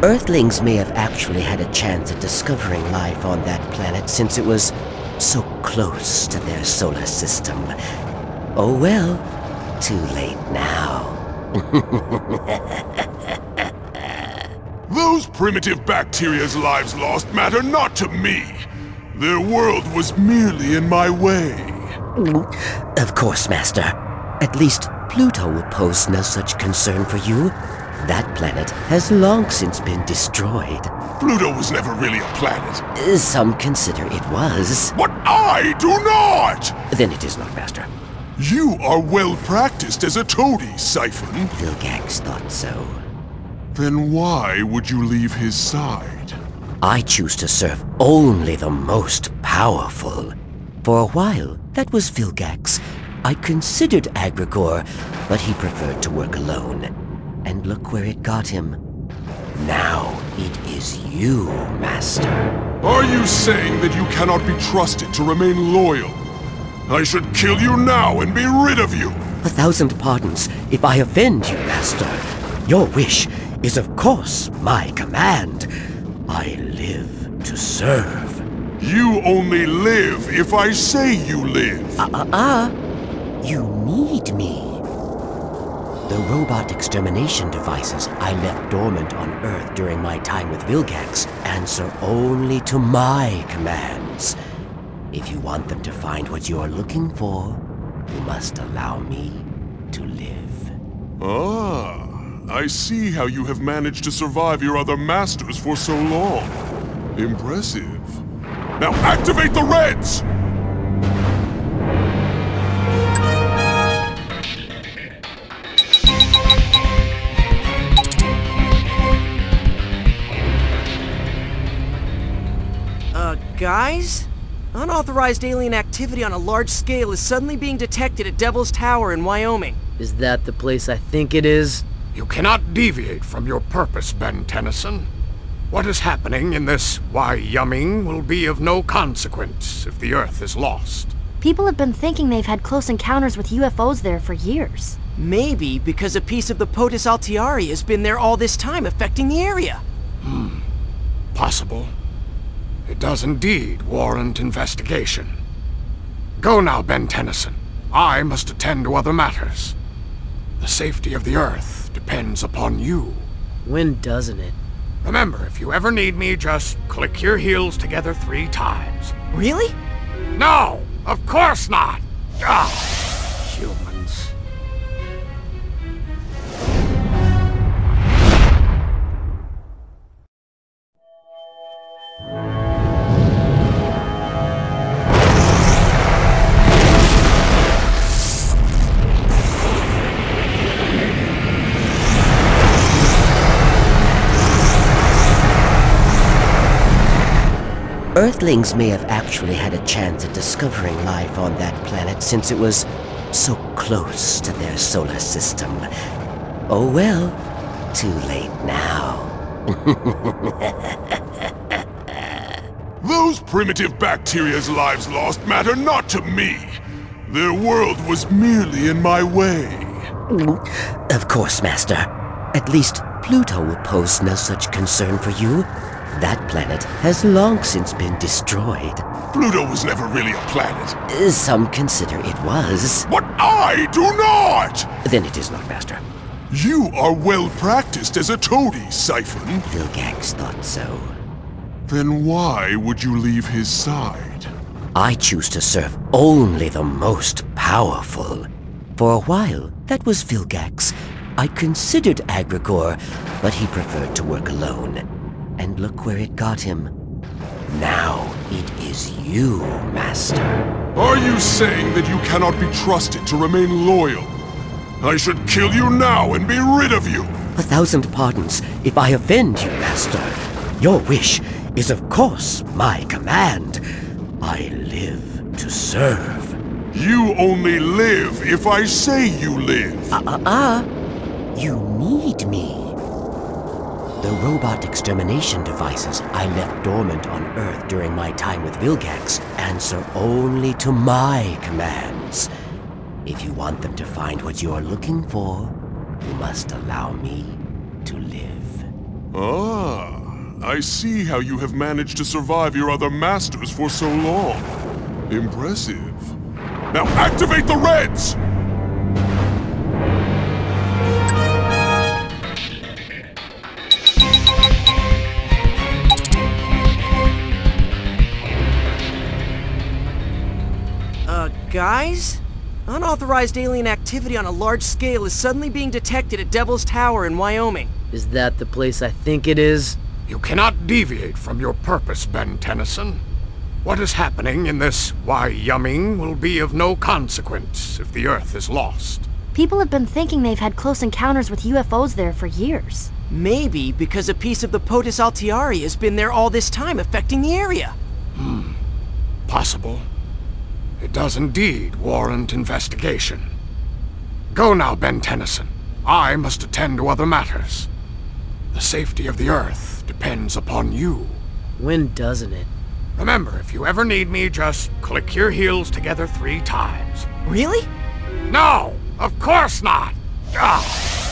Earthlings may have actually had a chance at discovering life on that planet since it was so close to their solar system. Oh well, too late now. Those primitive bacteria's lives lost matter not to me. Their world was merely in my way. Of course, Master. At least Pluto will pose no such concern for you. That planet has long since been destroyed. Pluto was never really a planet. Some consider it was. But I do not! Then it is not, Master. You are well practiced as a toady, Siphon. Vilgax thought so. Then why would you leave his side? I choose to serve only the most powerful. For a while, that was Vilgax. I considered Agrigor, but he preferred to work alone. And look where it got him. Now it is you, Master. Are you saying that you cannot be trusted to remain loyal? I should kill you now and be rid of you! 1,000 pardons if I offend you, Master. Your wish is of course my command. I live to serve. You only live if I say you live. You need me. The robot extermination devices I left dormant on Earth during my time with Vilgax answer only to my commands. If you want them to find what you are looking for, you must allow me to live. Ah, I see how you have managed to survive your other masters for so long. Impressive. Now activate the Reds! Guys? Unauthorized alien activity on a large scale is suddenly being detected at Devil's Tower in Wyoming. Is that the place I think it is? You cannot deviate from your purpose, Ben Tennyson. What is happening in this Wyoming will be of no consequence if the Earth is lost. People have been thinking they've had close encounters with UFOs there for years. Maybe because a piece of the POTUS Altieri has been there all this time, affecting the area. Possible. It does indeed warrant investigation. Go now, Ben Tennyson. I must attend to other matters. The safety of the Earth depends upon you. When doesn't it? Remember, if you ever need me, just click your heels together 3 times. Really? No! Of course not! Humans. Earthlings may have actually had a chance at discovering life on that planet since it was so close to their solar system. Oh well, too late now. Those primitive bacteria's lives lost matter not to me. Their world was merely in my way. Of course, Master. At least Pluto will pose no such concern for you. That planet has long since been destroyed. Pluto was never really a planet. Some consider it was. But I do not! Then it is not, Master. You are well practiced as a toady, Siphon. Vilgax thought so. Then why would you leave his side? I choose to serve only the most powerful. For a while, that was Vilgax. I considered Agrigor, but he preferred to work alone. And look where it got him. Now it is you, Master. Are you saying that you cannot be trusted to remain loyal? I should kill you now and be rid of you! 1,000 pardons if I offend you, Master. Your wish is of course my command. I live to serve. You only live if I say you live. You need me. The robot extermination devices I left dormant on Earth during my time with Vilgax answer only to my commands. If you want them to find what you are looking for, you must allow me to live. Ah, I see how you have managed to survive your other masters for so long. Impressive. Now activate the Reds! Guys? Unauthorized alien activity on a large scale is suddenly being detected at Devil's Tower in Wyoming. Is that the place I think it is? You cannot deviate from your purpose, Ben Tennyson. What is happening in this Wyoming will be of no consequence if the Earth is lost. People have been thinking they've had close encounters with UFOs there for years. Maybe because a piece of the POTUS Altieri has been there all this time, affecting the area. Possible. It does indeed warrant investigation. Go now, Ben Tennyson. I must attend to other matters. The safety of the Earth depends upon you. When doesn't it? Remember, if you ever need me, just click your heels together 3 times. Really? No! Of course not! Ah.